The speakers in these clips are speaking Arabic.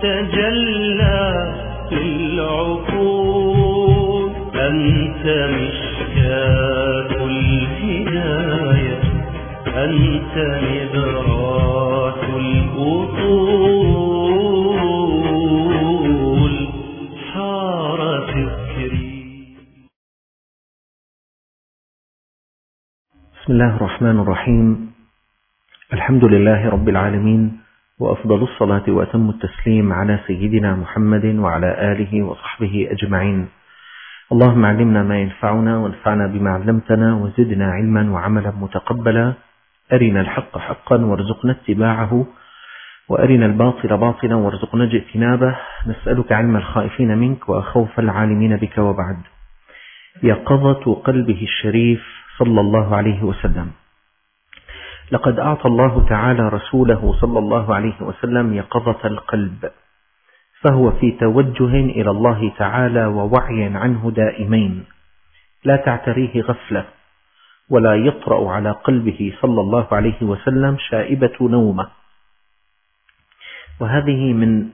تجلى للعقول، أنت مشكاة الهداية، أنت نبرات الأصول، حار فكري. بسم الله الرحمن الرحيم. الحمد لله رب العالمين، وأفضل الصلاة وأتم التسليم على سيدنا محمد وعلى آله وصحبه أجمعين. اللهم علمنا ما ينفعنا وانفعنا بما علمتنا وزدنا علما وعملا متقبلا. أرنا الحق حقا وارزقنا اتباعه، وأرنا الباطل باطلا وارزقنا اجتنابه. نسألك علم الخائفين منك وخوف العالمين بك، وبعد. يقظة قلبه الشريف صلى الله عليه وسلم. لقد أعطى الله تعالى رسوله صلى الله عليه وسلم يقظة القلب، فهو في توجه إلى الله تعالى ووعي عنه دائمين، لا تعتريه غفلة، ولا يطرأ على قلبه صلى الله عليه وسلم شائبة نومة. وهذه من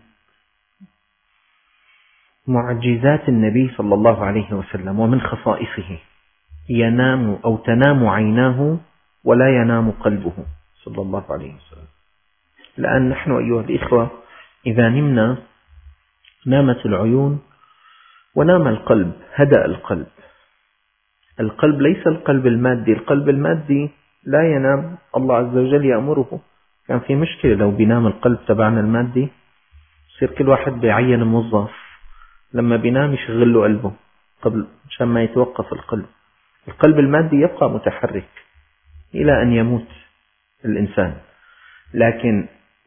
معجزات النبي صلى الله عليه وسلم ومن خصائصه. ينام أو تنام عيناه ولا ينام قلبه صلى الله عليه وسلم. لأن نحن أيها الإخوة إذا نمنا نامت العيون ونام القلب، هدأ القلب. القلب ليس القلب المادي، القلب المادي لا ينام، الله عز وجل يأمره. كان في مشكلة لو بينام القلب تبعنا المادي، يصير كل واحد بيعين موظف لما بينام يشغل له قلبه قبل عشان ما يتوقف القلب. القلب المادي يبقى متحرك إلى أن يموت الإنسان، لكن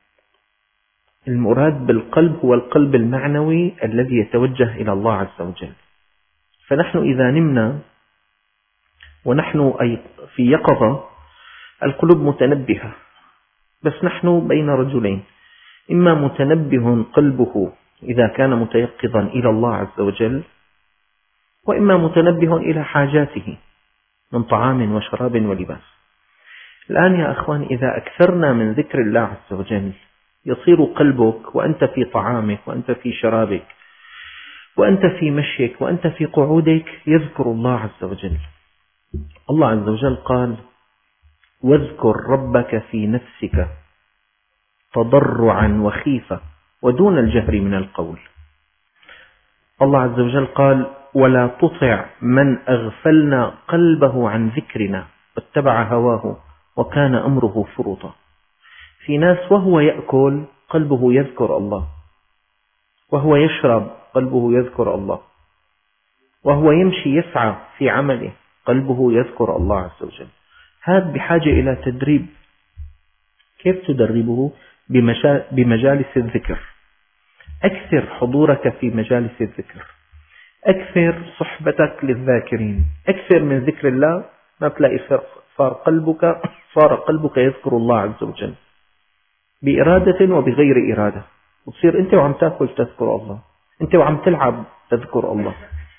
المراد بالقلب هو القلب المعنوي الذي يتوجه إلى الله عز وجل. فنحن إذا نمنا ونحن أي في يقظة، القلوب متنبهة، بس نحن بين رجلين: إما متنبه قلبه إذا كان متيقظا إلى الله عز وجل، وإما متنبه إلى حاجاته من طعام وشراب ولباس. الآن يا أخوان، إذا أكثرنا من ذكر الله عز وجل، يصير قلبك وأنت في طعامك وأنت في شرابك وأنت في مشيك وأنت في قعودك يذكر الله عز وجل. الله عز وجل قال: واذكر ربك في نفسك تضرعا وخيفة ودون الجهر من القول. الله عز وجل قال: ولا تطع من أغفلنا قلبه عن ذكرنا واتبع هواه وكان أمره فرطا. في ناس وهو يأكل قلبه يذكر الله، وهو يشرب قلبه يذكر الله، وهو يمشي يسعى في عمله قلبه يذكر الله عز وجل. هذا بحاجة إلى تدريب. كيف تدربه؟ بمجالس الذكر. أكثر حضورك في مجالس الذكر، أكثر صحبتك للذاكرين، أكثر من ذكر الله، ما تلاقي صار قلبك يذكر الله عز وجل بإرادة وبغير إرادة. وتصير أنت وعم تأكل تذكر الله، أنت وعم تلعب تذكر الله.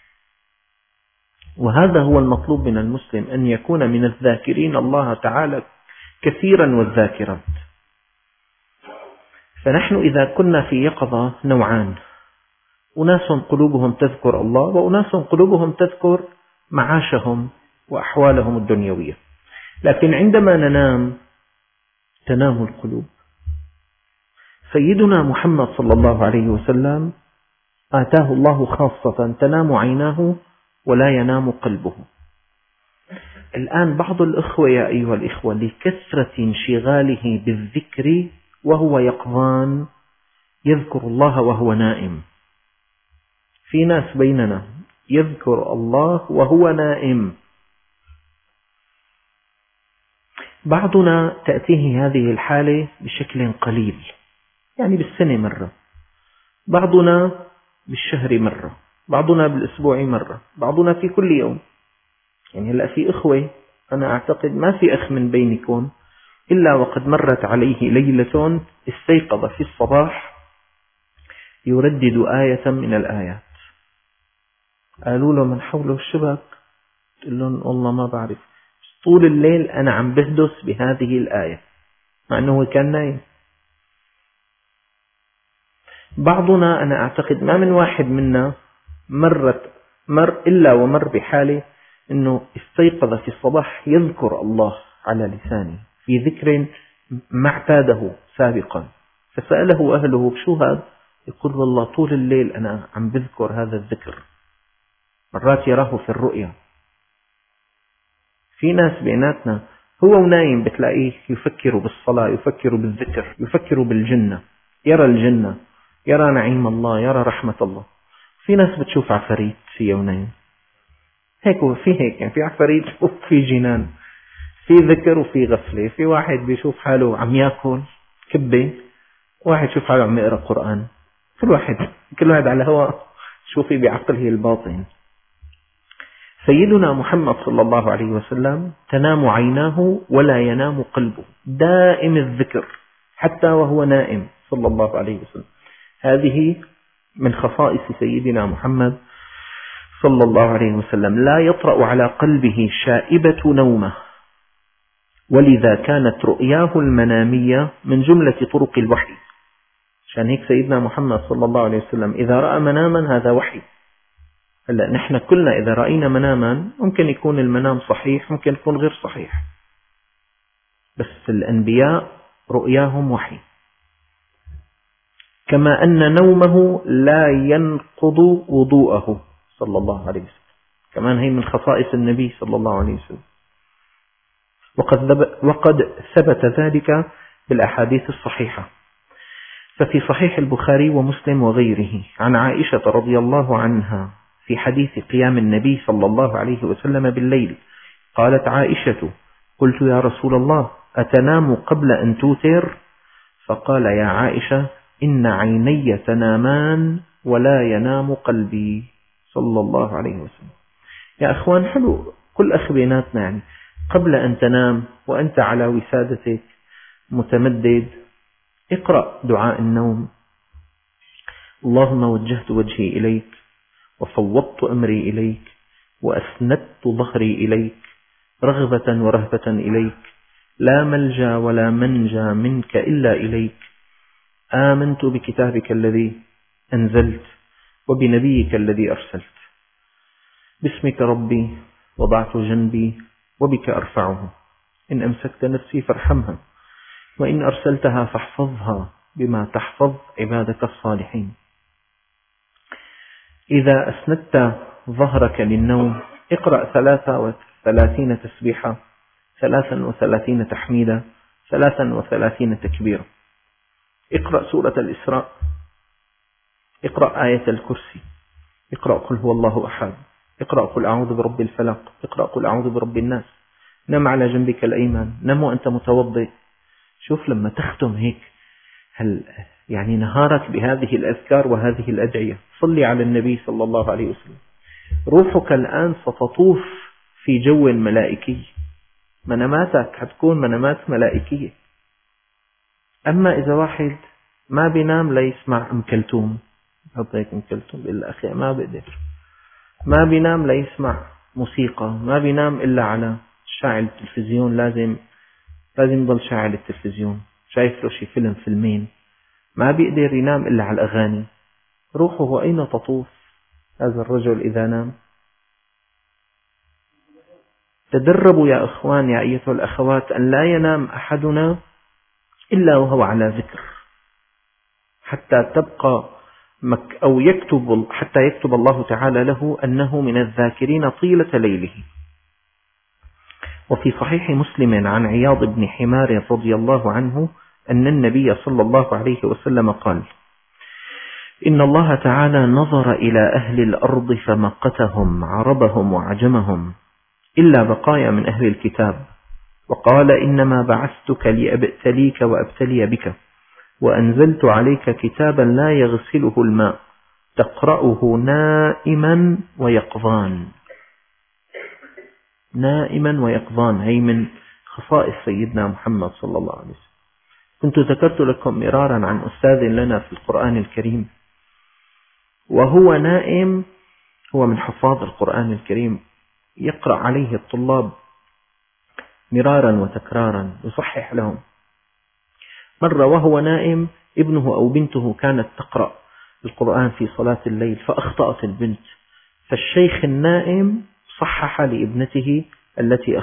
وهذا هو المطلوب من المسلم، أن يكون من الذاكرين الله تعالى كثيرا والذاكرات. فنحن إذا كنا في يقظة نوعان: أناس قلوبهم تذكر الله، وأناس قلوبهم تذكر معاشهم وأحوالهم الدنيوية. لكن عندما ننام تنام القلوب. سيدنا محمد صلى الله عليه وسلم آتاه الله خاصة تنام عيناه ولا ينام قلبه. الآن بعض الأخوة يا أيها الإخوة لكثرة انشغاله بالذكر وهو يقظان يذكر الله وهو نائم. في ناس بيننا يذكر الله وهو نائم. بعضنا تأتيه هذه الحالة بشكل قليل، يعني بالسنة مرة، بعضنا بالشهر مرة، بعضنا بالأسبوع مرة، بعضنا في كل يوم. يعني هلأ في إخوة أنا أعتقد ما في أخ من بينكم إلا وقد مرت عليه ليلة استيقظ في الصباح يردد آية من الآيات. قالوا له من حوله الشبك، قال لهم والله ما بعرف، طول الليل أنا عم بهدس بهذه الآية، مع أنه كان نايم. بعضنا أنا أعتقد ما من واحد منا مر إلا ومر بحاله أنه استيقظ في الصباح يذكر الله على لسانه في ذكر ما اعتاده سابقا، فسأله أهله شو هذا؟ يقول والله طول الليل أنا عم بذكر هذا الذكر. مرات يراه في الرؤيا. في ناس بيناتنا هو ونايم بتلاقيه يفكر بالصلاة، يفكر بالذكر، يفكر بالجنة، يرى الجنة، يرى نعيم الله، يرى رحمة الله. في ناس بتشوف عفاريت في ونايم، هيك وفي هيك، يعني في عفاريت وفي جنان، في ذكر وفي غفلة. في واحد بيشوف حاله عم يأكل كبة، واحد يشوف حاله عم يقرأ قرآن. كل واحد على هوا شو في بعقله الباطن. سيدنا محمد صلى الله عليه وسلم تنام عيناه ولا ينام قلبه، دائم الذكر حتى وهو نائم صلى الله عليه وسلم. هذه من خصائص سيدنا محمد صلى الله عليه وسلم. لا يطرأ على قلبه شائبة نومه، ولذا كانت رؤياه المنامية من جملة طرق الوحي. عشان هيك سيدنا محمد صلى الله عليه وسلم إذا رأى مناما هذا وحي. هلا نحن كلنا إذا رأينا مناما ممكن يكون المنام صحيح، ممكن يكون غير صحيح، بس الأنبياء رؤياهم وحي. كما أن نومه لا ينقض وضوءه صلى الله عليه وسلم، كمان هي من خصائص النبي صلى الله عليه وسلم. وقد ثبت ذلك بالأحاديث الصحيحة. ففي صحيح البخاري ومسلم وغيره عن عائشة رضي الله عنها في حديث قيام النبي صلى الله عليه وسلم بالليل، قالت عائشة: قلت يا رسول الله أتنام قبل أن توتر؟ فقال: يا عائشة إن عيني تنامان ولا ينام قلبي، صلى الله عليه وسلم. يا أخوان حلو كل أخ بيناتنا، يعني قبل أن تنام وأنت على وسادتك متمدد اقرأ دعاء النوم: اللهم وجهت وجهي إليك وفوضت أمري إليك وأسندت ظهري إليك رغبة ورهبة إليك، لا ملجأ ولا منجى منك إلا إليك، آمنت بكتابك الذي أنزلت وبنبيك الذي أرسلت، باسمك ربي وضعت جنبي وبك أرفعه، إن أمسكت نفسي فارحمها وإن أرسلتها فاحفظها بما تحفظ عبادك الصالحين. إذا أسندت ظهرك للنوم اقرأ 33 تسبيحة، 33 تحميدة، 33 تكبيرة. اقرأ سورة الإسراء، اقرأ آية الكرسي، اقرأ قل هو الله أحد، اقرأ قل أعوذ برب الفلق، اقرأ قل أعوذ برب الناس. نم على جنبك الأيمن، نم وأنت متوضئ. شوف لما تختم هيك يعني نهارك بهذه الأذكار وهذه الأدعية، صلي على النبي صلى الله عليه وسلم، روحك الآن ستطوف في جو ملائكي، مناماتك حتكون منامات ملائكية. أما إذا واحد ما بينام ليسمع أم كلثوم، حط هيك أم كلثوم بالله أخي ما بقدر، ما بينام ليسمع موسيقى، ما بينام إلا على شاعل التلفزيون، لازم يضل شاعل التلفزيون، شايف له شي فيلمين، ما بيقدر ينام إلا على الأغاني. روحه أين تطوف هذا الرجل إذا نام؟ تدربوا يا أخوان يا أيها الأخوات أن لا ينام أحدنا إلا وهو على ذكر، حتى تبقى أو حتى يكتب الله تعالى له أنه من الذاكرين طيلة ليله. وفي صحيح مسلم عن عياض بن حمار رضي الله عنه أن النبي صلى الله عليه وسلم قال: إن الله تعالى نظر إلى أهل الأرض فمقتهم عربهم وعجمهم إلا بقايا من أهل الكتاب، وقال: إنما بعثتك لأبتليك وأبتلي بك، وأنزلت عليك كتابا لا يغسله الماء تقرأه نائما ويقظان. نائما ويقظان هي من خصائص سيدنا محمد صلى الله عليه وسلم. كنت ذكرت لكم مرارا عن أستاذ لنا في القرآن الكريم، وهو نائم، هو من حفاظ القرآن الكريم، يقرأ عليه الطلاب مرارا وتكرارا يصحح لهم. مرة وهو نائم ابنه أو بنته كانت تقرأ القرآن في صلاة الليل فأخطأت البنت، فالشيخ النائم صحح لابنته التي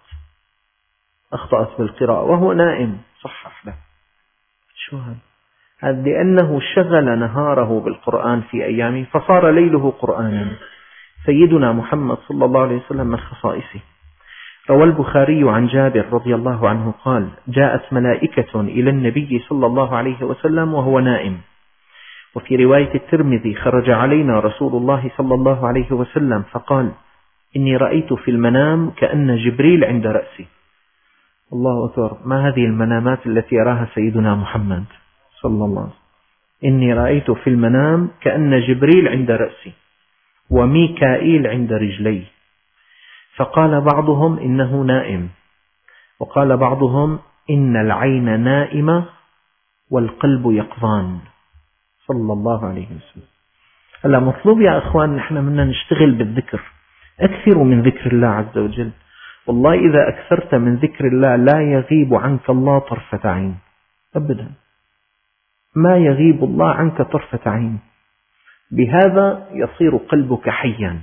أخطأت بالقراءة وهو نائم، صحح له. شو هذا؟ لأنه شغل نهاره بالقرآن في أيامه فصار ليله قرآنا. سيدنا محمد صلى الله عليه وسلم من خصائصه، روى البخاري عن جابر رضي الله عنه قال: جاءت ملائكة إلى النبي صلى الله عليه وسلم وهو نائم. وفي رواية الترمذي: خرج علينا رسول الله صلى الله عليه وسلم فقال: إني رأيت في المنام كأن جبريل عند رأسي. الله أكبر، ما هذه المنامات التي يراها سيدنا محمد صلى الله عليه وسلم؟ إني رأيت في المنام كأن جبريل عند رأسي وميكائيل عند رجلي. فقال بعضهم إنه نائم، وقال بعضهم إن العين نائمة والقلب يقظان، صلى الله عليه وسلم. هلا مطلوب يا أخوان نحن بدنا نشتغل بالذكر، أكثروا من ذكر الله عز وجل. والله إذا أكثرت من ذكر الله لا يغيب عنك الله طرفة عين أبدا، ما يغيب الله عنك طرفة عين. بهذا يصير قلبك حيا،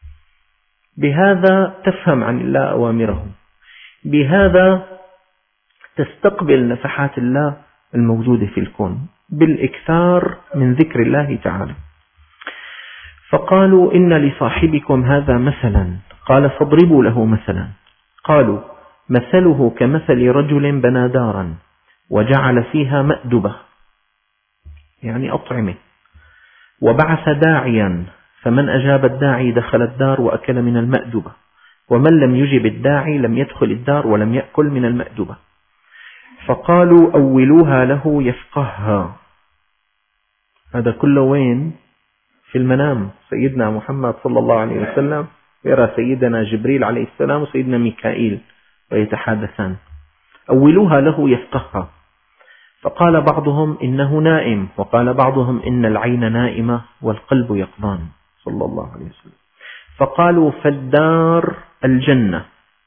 بهذا تفهم عن الله أوامره، بهذا تستقبل نفحات الله الموجودة في الكون، بالإكثار من ذكر الله تعالى. فقالوا: إن لصاحبكم هذا مثلا. قال: فاضربوا له مثلا. قالوا: مثله كمثل رجل بنى دارا وجعل فيها مأدبة، يعني أطعمة، وبعث داعيا، فمن أجاب الداعي دخل الدار وأكل من المأدبة، ومن لم يجب الداعي لم يدخل الدار ولم يأكل من المأدبة. فقالوا: أولوها له يفقهها. هذا كله وين؟ في المنام. سيدنا محمد صلى الله عليه وسلم يرى سيدنا جبريل عليه السلام وسيدنا ميكائيل ويتحادثان. أولوها له يفقهها. فقال بعضهم إنه نائم، وقال بعضهم إن العين نائمة والقلب يقظان، صلى الله عليه وسلم. فقالوا: فالدار الجنة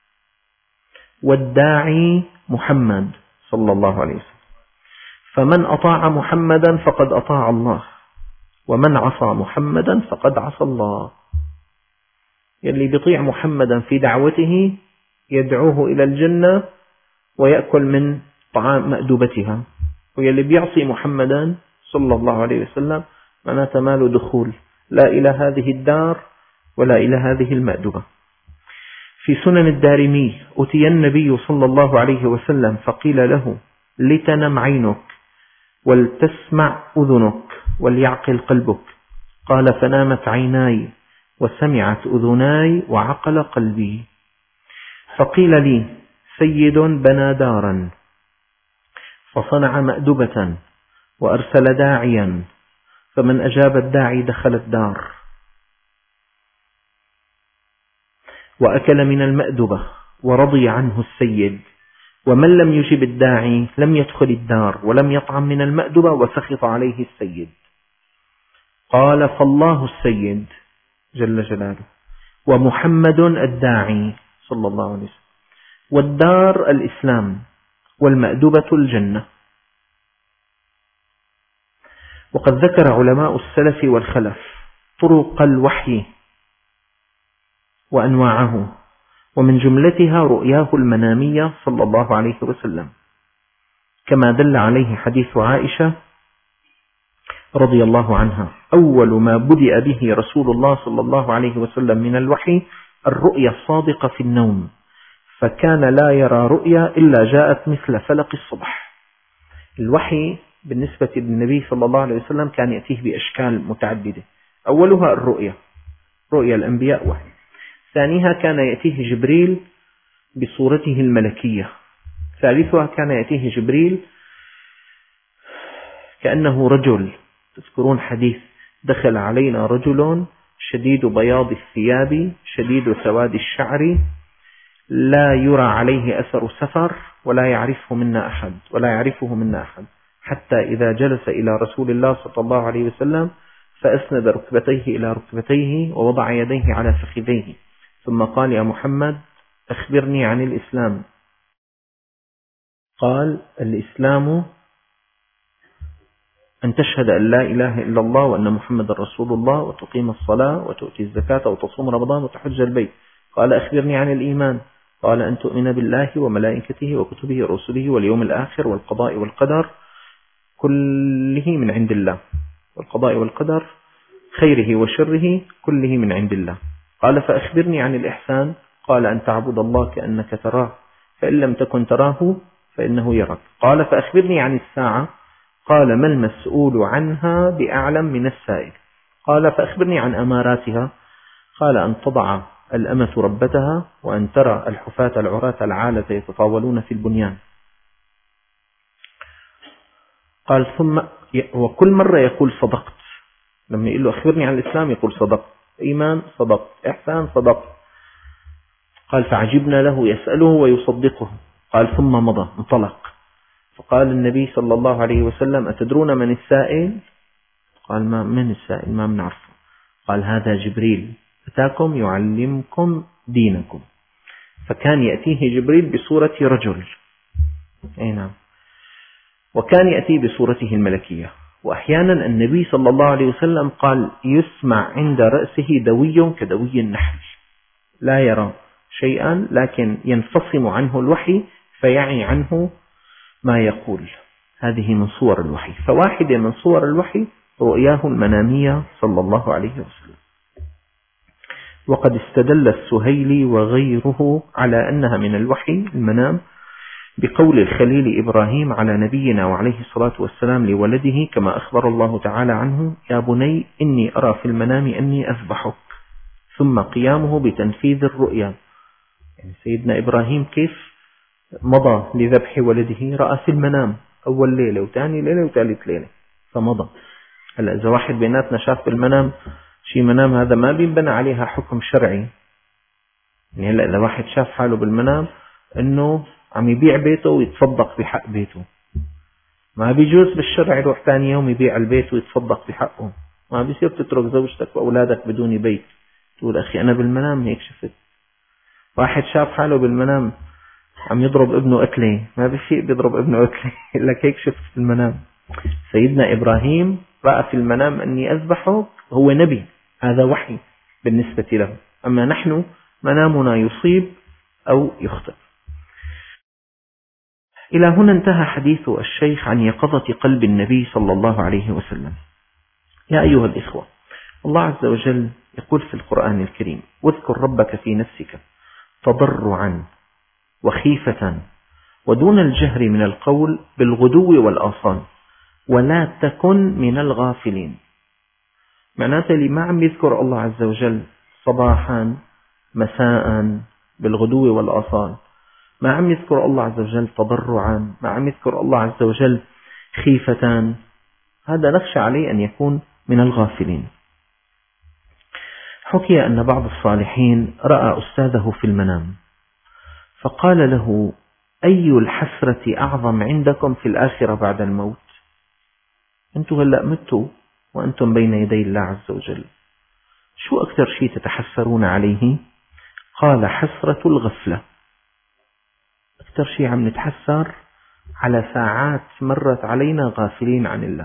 والداعي محمد صلى الله عليه وسلم، فمن أطاع محمدا فقد أطاع الله، ومن عصى محمدا فقد عصى الله. يلي بيطيع محمدا في دعوته يدعوه إلى الجنة ويأكل من طعام مأدبتها، ويلي بيعصي محمدا صلى الله عليه وسلم معناته ما له دخول لا إلى هذه الدار ولا إلى هذه المأدبة. في سنن الدارمي: أتي النبي صلى الله عليه وسلم فقيل له: لتنم عينك ولتسمع أذنك وليعقل قلبك. قال: فنامت عيناي وسمعت أذناي وعقل قلبي. فقيل لي: سيد بنى دارا فصنع مأدبة وأرسل داعيا، فمن أجاب الداعي دخل الدار وأكل من المأدبة ورضي عنه السيد، ومن لم يجب الداعي لم يدخل الدار ولم يطعم من المأدبة وسخط عليه السيد. قال: فالله السيد جل جلاله، ومحمد الداعي صلى الله عليه وسلم، والدار الإسلام، والمأدبة الجنة. وقد ذكر علماء السلف والخلف طرق الوحي وأنواعه، ومن جملتها رؤياه المنامية صلى الله عليه وسلم، كما دل عليه حديث عائشة رضي الله عنها: أول ما بدأ به رسول الله صلى الله عليه وسلم من الوحي الرؤيا الصادقة في النوم، فكان لا يرى رؤيا إلا جاءت مثل فلق الصبح. الوحي بالنسبة للنبي صلى الله عليه وسلم كان يأتيه بأشكال متعددة، أولها الرؤيا، رؤيا الأنبياء وحي. ثانيها كان يأتيه جبريل بصورته الملكية. ثالثها كان يأتيه جبريل كأنه رجل. تذكرون حديث: دخل علينا رجل شديد بياض الثياب شديد سواد الشعر لا يرى عليه أثر سفر ولا يعرفه منا أحد، حتى إذا جلس إلى رسول الله صلى الله عليه وسلم فأسند ركبتيه إلى ركبتيه ووضع يديه على فخذيه، ثم قال: يا محمد أخبرني عن الإسلام. قال: الإسلام أن تشهد أن لا إله إلا الله وأن محمد رسول الله وتقيم الصلاة وتؤتي الزكاة وتصوم رمضان وتحج البيت. قال أخبرني عن الإيمان. قال أن تؤمن بالله وملائكته وكتبه ورسله واليوم الآخر والقضاء والقدر كله من عند الله، والقضاء والقدر خيره وشره كله من عند الله. قال فأخبرني عن الإحسان. قال أن تعبد الله كأنك تراه فإن لم تكن تراه فإنه يراك. قال فأخبرني عن الساعة. قال ما المسؤول عنها بأعلم من السائل. قال فأخبرني عن أماراتها. قال أن تضع الأمة ربتها وأن ترى الحفاة العراة العالة يتطاولون في البنيان. قال ثم وكل مرة يقول صدقت. لما يقول له أخبرني عن الإسلام يقول صدقت، إيمان صدقت، إحسان صدقت. قال فعجبنا له يسأله ويصدقه. قال ثم مضى انطلق. فقال النبي صلى الله عليه وسلم أتدرون من السائل؟ قال من السائل؟ ما بنعرفه. قال هذا جبريل أتاكم يعلمكم دينكم. فكان يأتيه جبريل بصورة رجل، أي نعم، وكان يأتي بصورته الملكية. وأحيانا النبي صلى الله عليه وسلم قال يسمع عند رأسه دوي كدوي النحل، لا يرى شيئا لكن ينفصم عنه الوحي فيعي عنه ما يقول. هذه من صور الوحي. فواحدة من صور الوحي رؤياه المنامية صلى الله عليه وسلم. وقد استدل السهيلي وغيره على أنها من الوحي المنام بقول الخليل إبراهيم على نبينا وعليه الصلاة والسلام لولده كما أخبر الله تعالى عنه يا بني إني أرى في المنام أني أذبحك، ثم قيامه بتنفيذ الرؤيا. يعني سيدنا إبراهيم كيف مضى لذبح ولده؟ رأى في المنام أول ليلة وثاني ليلة وثالث ليلة فمضى. هلا إذا واحد بيناتنا شاف بالمنام شيء منام هذا ما بينبنى عليها حكم شرعي. يعني هلا إذا واحد شاف حاله بالمنام إنه عم يبيع بيته ويتصدق بحق بيته، ما بيجوز بالشرع يروح ثاني يوم يبيع البيت ويتصدق بحقه. ما بيصير تترك زوجتك وأولادك بدون بيت تقول أخي أنا بالمنام هيك شفت. واحد شاف حاله بالمنام عم يضرب ابنه أكله، ما بشيء بيضرب ابنه أكله لك هيك شفت في المنام. سيدنا إبراهيم رأى في المنام أني أذبحه، هو نبي، هذا وحي بالنسبة له. أما نحن منامنا يصيب أو يخطئ. إلى هنا انتهى حديث الشيخ عن يقظة قلب النبي صلى الله عليه وسلم. يا أيها الإخوة، الله عز وجل يقول في القرآن الكريم واذكر ربك في نفسك تضرعا وخيفة ودون الجهر من القول بالغدو والآصال ولا تكن من الغافلين. معناته اللي ما عم يذكر الله عز وجل صباحا مساء بالغدو والآصال، ما عم يذكر الله عز وجل تضرعا، ما عم يذكر الله عز وجل خيفة، هذا نخشى عليه أن يكون من الغافلين. حكي أن بعض الصالحين رأى أستاذه في المنام فقال له أي الحسرة أعظم عندكم في الآخرة بعد الموت؟ أنتم هلأ متوا وأنتم بين يدي الله عز وجل، شو أكثر شيء تتحسرون عليه؟ قال حسرة الغفلة. أكثر شيء عم نتحسر على ساعات مرت علينا غافلين عن الله.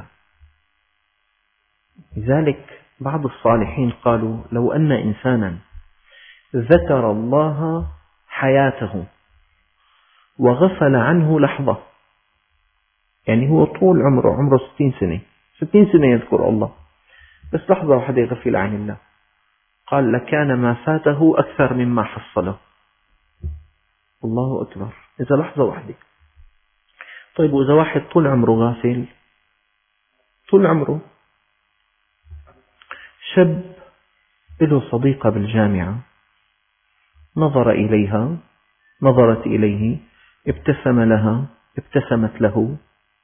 لذلك بعض الصالحين قالوا لو أن إنسانا ذكر الله حياته وغفل عنه لحظة، يعني هو طول عمره 60 سنة 60 سنة يذكر الله، بس لحظة واحدة يغفل عن الله، قال لكان ما فاته أكثر مما حصله. الله أكبر، إذا لحظة واحدة. طيب وإذا واحد طول عمره غافل، طول عمره، شاب له صديقة بالجامعة نظر إليها، نظرت إليه، ابتسم لها، ابتسمت له،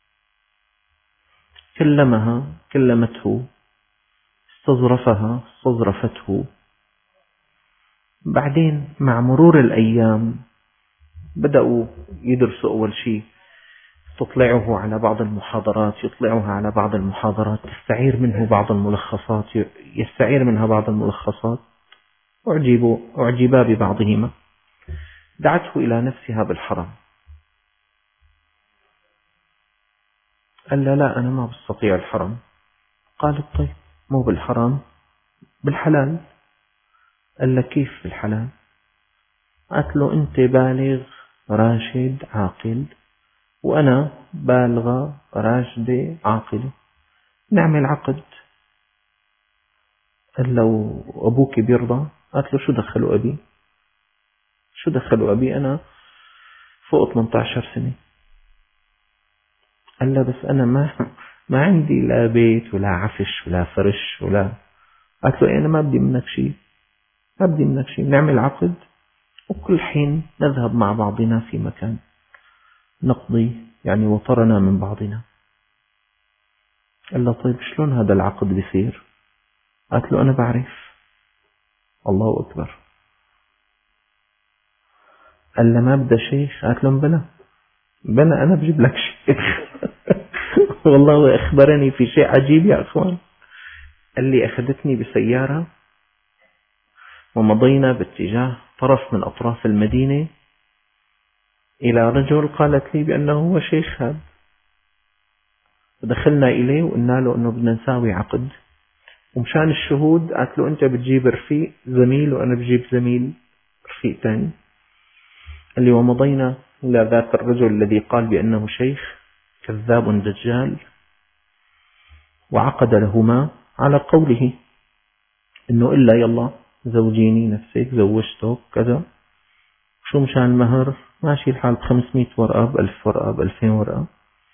كلمها، كلمته، استظرفها، استظرفته. بعدين مع مرور الأيام بدأوا يدرسوا أول شيء، تطلعه على بعض المحاضرات، يطلعها على بعض المحاضرات، تستعير منه بعض الملخصات، يستعير منها بعض الملخصات، أعجبا ببعضهما، دعته إلى نفسها بالحرم. قال له لا أنا ما بستطيع الحرام. قالت طيب مو بالحرام بالحلال. قال له كيف بالحلال؟ قالت له أنت بالغ راشد عاقل وأنا بالغة راشدة عاقلة، نعمل عقد. قال له أبوك بيرضى؟ قالت له شو دخلوا أبي؟ شو دخلوا أبي؟ أنا فوق 18 سنة. قال له بس أنا ما عندي لا بيت ولا عفش ولا فرش ولا. قالت له أنا ما بدي منك شيء، ما بدي منك شيء، نعمل عقد وكل حين نذهب مع بعضنا في مكان نقضي يعني وطرنا من بعضنا. قال له طيب شلون هذا العقد بيصير؟ قالت له أنا بعرف. الله أكبر. قال له ما بدأ شيخ؟ قالت له بلا أنا بجيب لك شيخ. والله أخبرني في شيء عجيب يا أخوان. قال لي أخذتني بسيارة ومضينا باتجاه طرف من أطراف المدينة إلى رجل قالت لي بأنه هو شيخ هذا. دخلنا إليه وقلنا له أنه بدنا نساوي عقد، ومشان الشهود قالت له أنت بتجيب رفيق زميل وأنا بجيب زميل رفيق ثاني. قال لي ومضينا إلى ذاك الرجل الذي قال بأنه شيخ كذاب دجال، وعقد لهما على قوله إنه إلا يلا زوجيني نفسك زوجتك كذا. شو مشان المهر؟ ماشي الحال ب500 ورقة ب1000 ورقة ب2000 ورقة.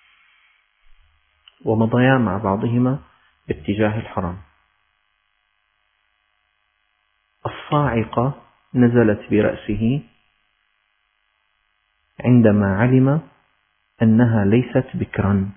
ومضيا مع بعضهما باتجاه الحرم. الصاعقة نزلت برأسه عندما علم أنها ليست بكرا،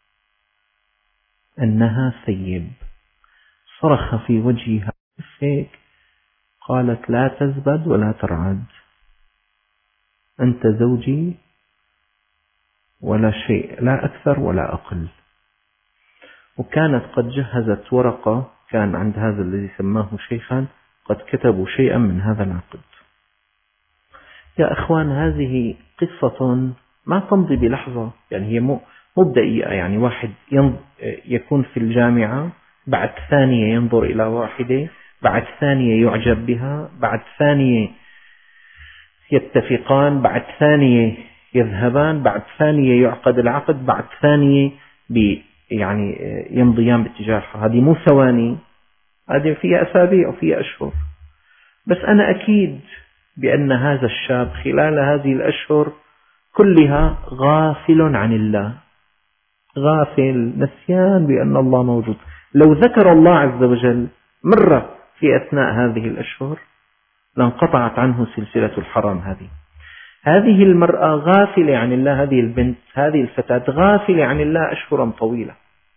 أنها ثيب. صرخ في وجهها هيك. قالت لا تزبد ولا ترعد، أنت زوجي ولا شيء، لا أكثر ولا أقل. وكانت قد جهزت ورقة، كان عند هذا الذي سماه شيخا قد كتبوا شيئا من هذا العقد. يا أخوان هذه قصة ما تمضي بلحظة، يعني هي مو دقيقة. يعني واحد يكون في الجامعة، بعد ثانية ينظر إلى واحدة، بعد ثانية يعجب بها، بعد ثانية يتفقان، بعد ثانية يذهبان، بعد ثانية يعقد العقد، بعد ثانية يعني يمضيان باتجاه. هذه مو ثواني، هذه فيها أسابيع وفيها أشهر. بس أنا أكيد بأن هذا الشاب خلال هذه الأشهر كلها غافل عن الله، غافل نسيان بأن الله موجود. لو ذكر الله عز وجل مرة في أثناء هذه الأشهر لانقطعت عنه سلسلة الحرام. هذه المرأة غافلة عن الله، هذه البنت، هذه الفتاة غافلة عن الله أشهرا طويلة.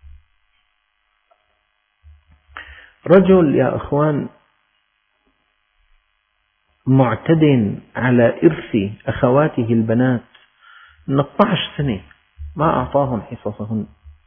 رجل يا أخوان معتد على إرث أخواته البنات من 12 سنة ما أعطاهم حصصهن.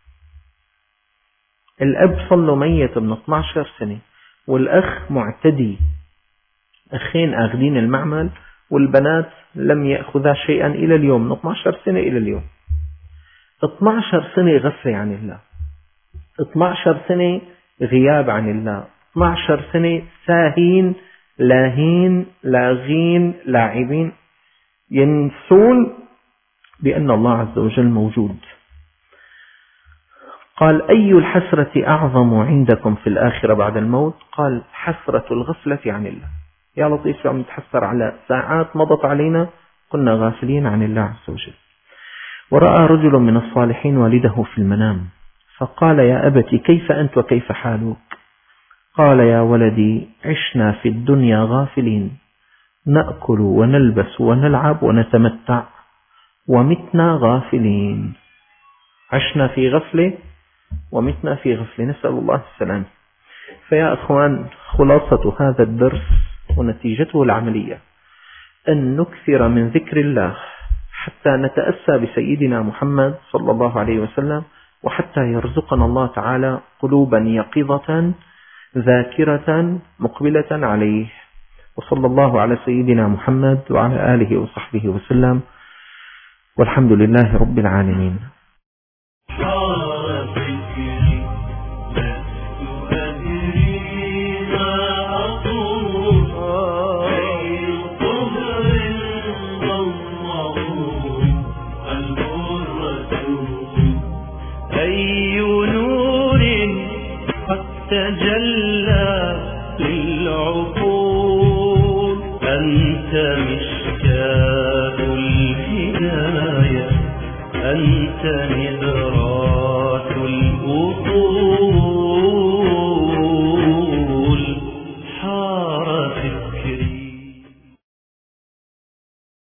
الأب صلى ميت من 12 سنة، والأخ معتدي، أخين آخذين المعمل، والبنات لم يأخذا شيئا إلى اليوم، من 12 سنة إلى اليوم. 12 سنة غفلة عن الله، 12 سنة غياب عن الله، 12 سنة ساهين لاهين لاغين لاعبين، ينسون بأن الله عز وجل موجود. قال أي الحسرة أعظم عندكم في الآخرة بعد الموت؟ قال حسرة الغفلة عن الله. يا لطيف شو عم نتحسر على ساعات مضت علينا كنا غافلين عن الله عز وجل. ورأى رجل من الصالحين والده في المنام فقال يا أبت كيف أنت وكيف حالك؟ قال يا ولدي عشنا في الدنيا غافلين، نأكل ونلبس ونلعب ونتمتع، ومتنا غافلين. عشنا في غفلة ومتنا في غفلة، نسأل الله السلام. فيا أخوان خلاصة هذا الدرس ونتيجته العملية أن نكثر من ذكر الله حتى نتأسى بسيدنا محمد صلى الله عليه وسلم، وحتى يرزقنا الله تعالى قلوبا يقظة ذاكرة مقبلة عليه. وصلى الله على سيدنا محمد وعلى آله وصحبه وسلم، والحمد لله رب العالمين. أنت مدراك